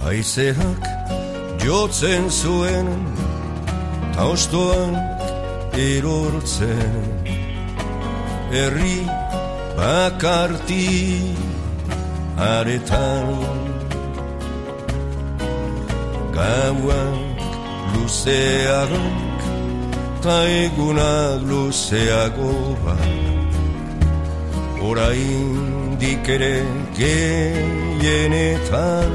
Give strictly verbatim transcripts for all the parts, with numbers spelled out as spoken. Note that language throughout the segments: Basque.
Haizeak jotzen zuen, ta ostoan erortzen, herri bakarti aretan. Gauak luzeagak, ta egunak luzeagoak, oraindik ere gehienetan.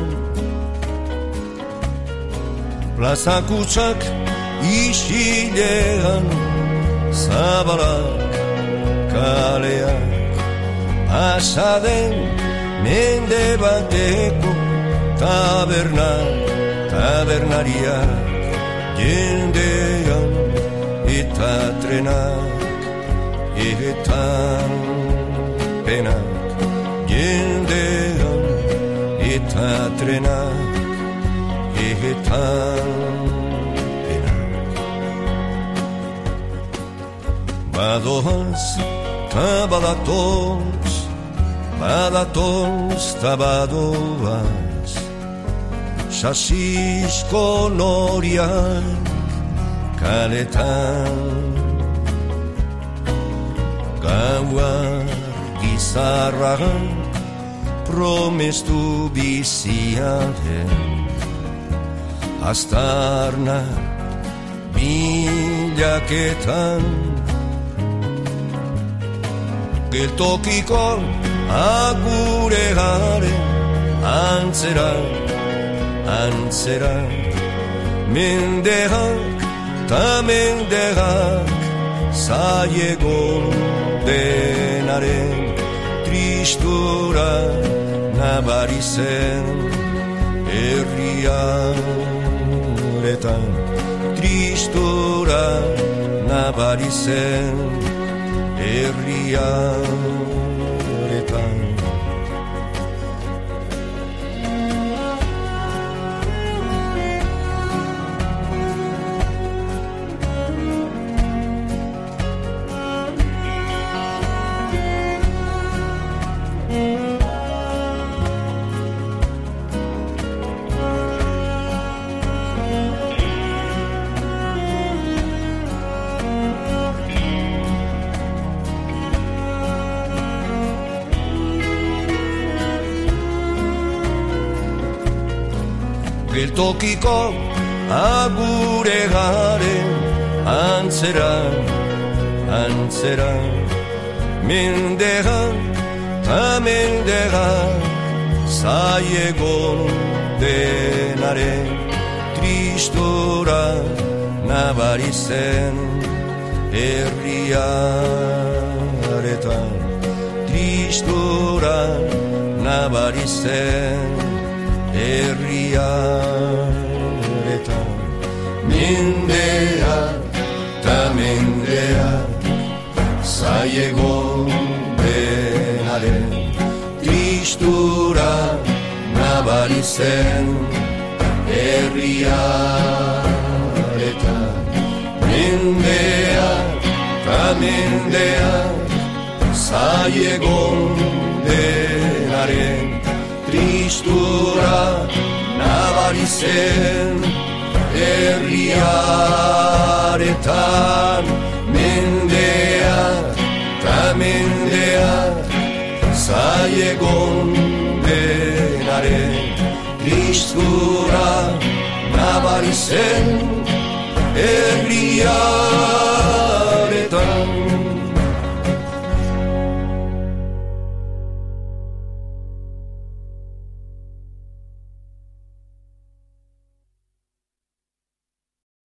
Plazakutsak isilean, zabalak kaleak, pasaden mende bateko tabernak, tabernariak, jendean eta trenak, egetan penak, jendean eta trenak, egetan penak. Badoaz ta badatoz, badatoz ta badoaz, sasisko noriak kaletan. Gauak gizarrak promestu biziaren, astarna bilaketan. Geltokiko agure garen, antzera, antzera, mendeak ta mendeak, zaiegon denaren tristura nabari zen herriaretan, tristura nabari zen herriaretan. Geltokiko agure garen, antzera, antzera, mendeak ta mendeak, zaiegon denaren tristura nabari zen herriaretan, tristura nabari zen herriaretan. Mendea ta mendea, zaiegon denaren tristura nabari zen herriaretan. Mendea ta mendea, zaiegon denaren tristura nabari zen herriaretan. Mendea ta mendea, zaiegon denaren tristura nabari zen herriaretan.